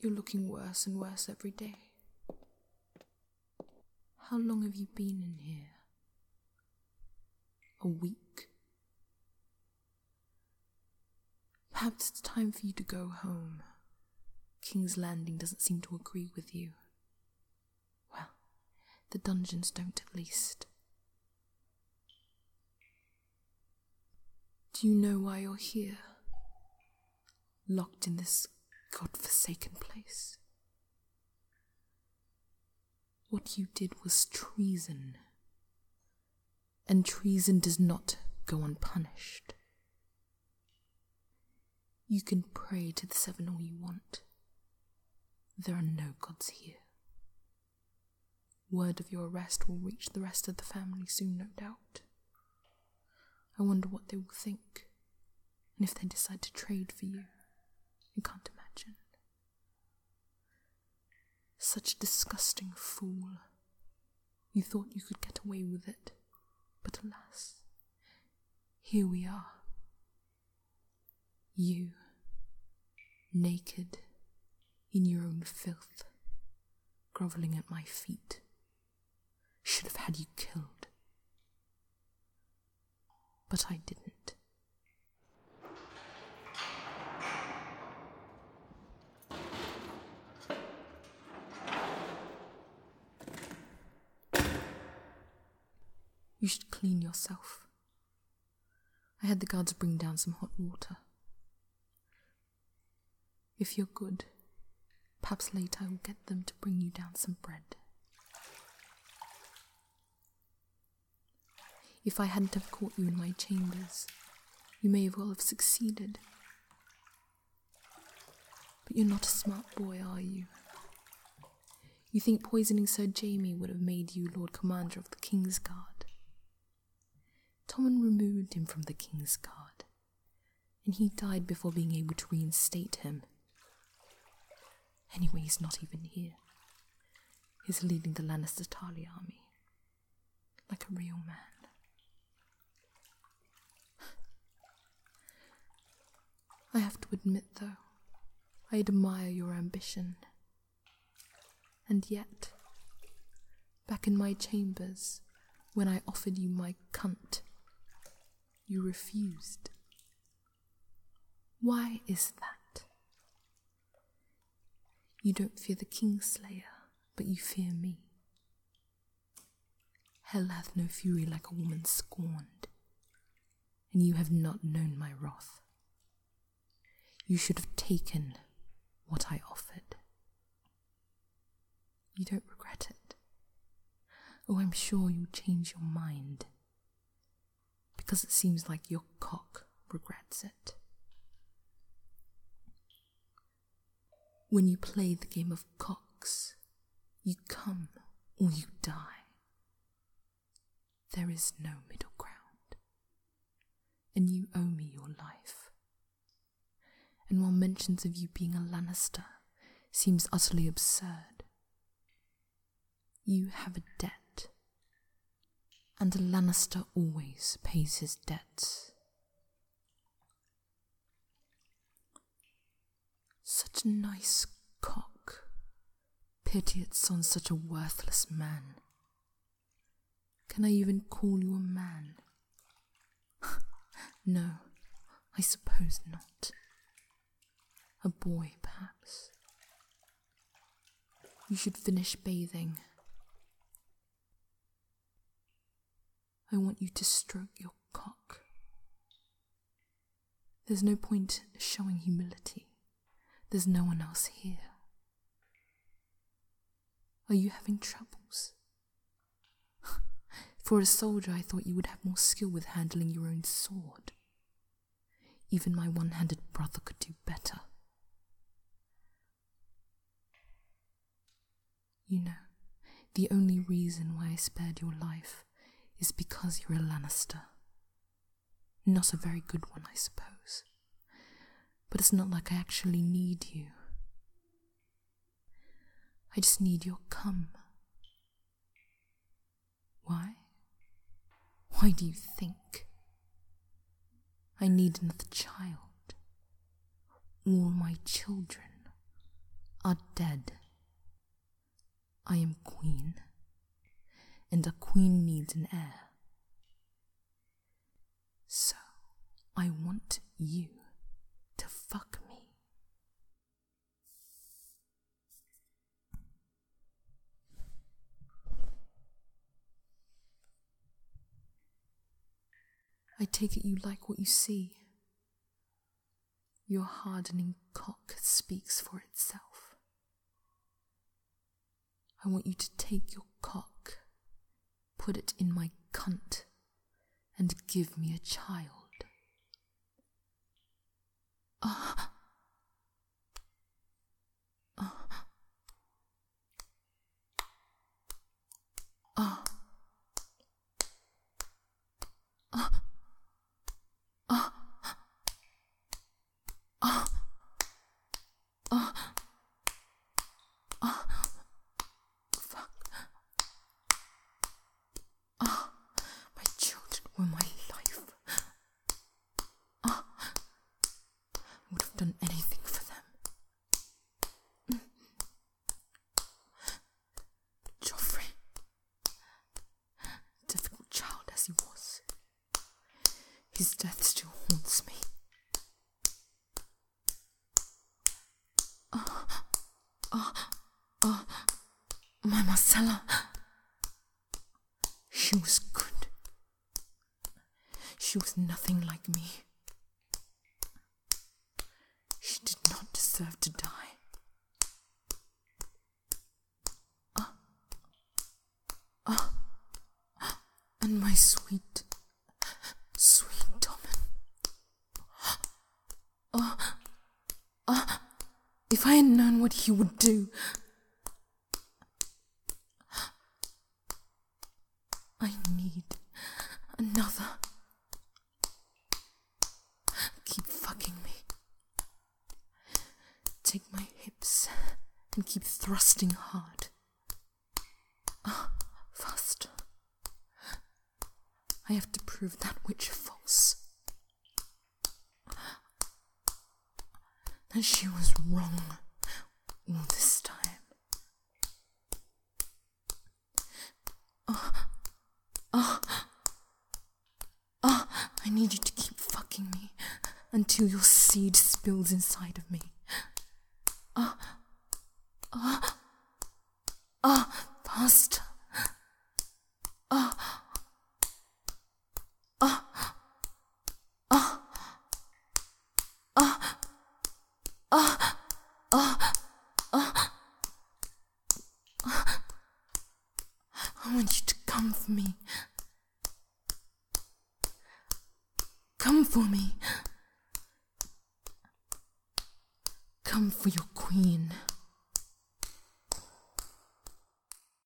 You're looking worse and worse every day. How long have you been in here? A week? Perhaps it's time for you to go home. King's Landing doesn't seem to agree with you. Well, the dungeons don't at least. Do you know why you're here? Locked in this God-forsaken place. What you did was treason. And treason does not go unpunished. You can pray to the Seven all you want. There are no gods here. Word of your arrest will reach the rest of the family soon, no doubt. I wonder what they will think, and if they decide to trade for you. I can't imagine. Such a disgusting fool. You thought you could get away with it, but alas, here we are. You, naked, in your own filth, grovelling at my feet. Should have had you killed. But I didn't. You should clean yourself. I had the guards bring down some hot water. If you're good, perhaps later I will get them to bring you down some bread. If I hadn't have caught you in my chambers, you may well have succeeded. But you're not a smart boy, are you? You think poisoning Sir Jamie would have made you Lord Commander of the King's Guard? Tommen removed him from the King's Guard, and he died before being able to reinstate him. Anyway, he's not even here. He's leading the Lannister Tarly army, like a real man. I have to admit, though, I admire your ambition. And yet, back in my chambers, when I offered you my cunt, you refused. Why is that? You don't fear the Kingslayer, but you fear me. Hell hath no fury like a woman scorned, and you have not known my wrath. You should have taken what I offered. You don't regret it. Oh, I'm sure you'll change your mind, because it seems like your cock regrets it. When you play the game of cocks, you come or you die. There is no middle ground, and you owe me your life. And while mentions of you being a Lannister seems utterly absurd, you have a debt, and a Lannister always pays his debts. Such a nice cock. Pity it's on such a worthless man. Can I even call you a man? No, I suppose not. A boy, perhaps. You should finish bathing. I want you to stroke your cock. There's no point showing humility. There's no one else here. Are you having troubles? For a soldier, I thought you would have more skill with handling your own sword. Even my one-handed brother could do better. You know, the only reason why I spared your life is because you're a Lannister. Not a very good one, I suppose. But it's not like I actually need you. I just need your cum. Why? Why do you think? I need another child. All my children are dead. I am queen, and a queen needs an heir. So, I want you to fuck me. I take it you like what you see. Your hardening cock speaks for itself. I want you to take your cock, put it in my cunt, and give me a child. My children were my life. I would have done anything for them. Joffrey, difficult child as he was, his death still haunts me. My Marcella, she was good. She was nothing like me. She did not deserve to die. And my sweet, sweet Tommen. If I had known what he would do, I need another. Keep fucking me. Take my hips and keep thrusting hard. Faster. I have to prove that witch false. That she was wrong all this time. I need you to keep fucking me until your seed spills inside of me. Faster. I want you to come for me. Come for me. Come for your queen.